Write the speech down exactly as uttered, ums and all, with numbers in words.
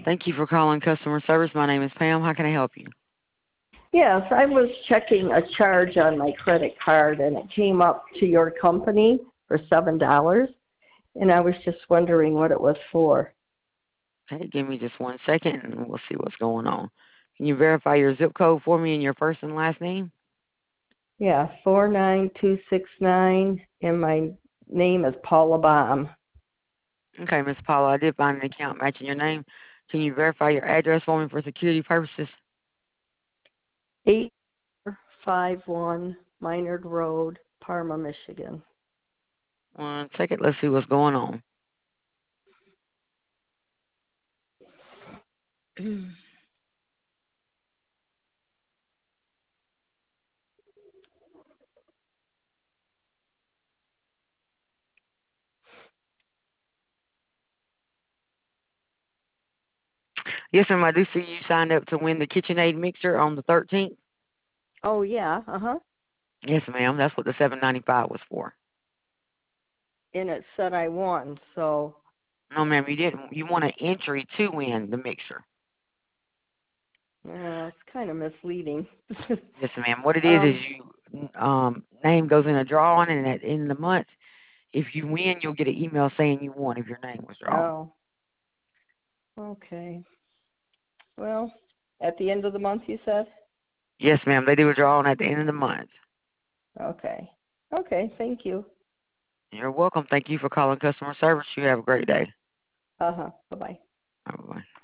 Thank you for calling customer service. My name is Pam. How can I help you? Yes, I was checking a charge on my credit card and it came up to your company for seven dollars, and I was just wondering what it was for. Okay, give me just one second and we'll see what's going on. Can you verify your zip code for me and your first and last name? Yeah, four nine two six nine, and my name is Paula Baum. Okay, Miss Paula, I did find an account matching your name. Can you verify your address for me for security purposes? eight five one Minard Road, Parma, Michigan. One second, let's see what's going on. Yes, ma'am, I do see you signed up to win the KitchenAid mixer on the thirteenth. Oh, yeah, uh-huh. Yes, ma'am, that's what the seven ninety-five was for. And it said I won, so, No, ma'am, you didn't. You want an entry to win the mixer. uh, it's kind of misleading. Yes, ma'am. What it is is um, you um name goes in a drawing, and at the end of the month, if you win, you'll get an email saying you won if your name was drawn. oh, okay. Well, at the end of the month, you said? Yes, ma'am. They do a drawing at the end of the month. Okay. Okay, thank you. You're welcome. Thank you for calling customer service. You have a great day. Uh-huh. Bye-bye. Bye bye.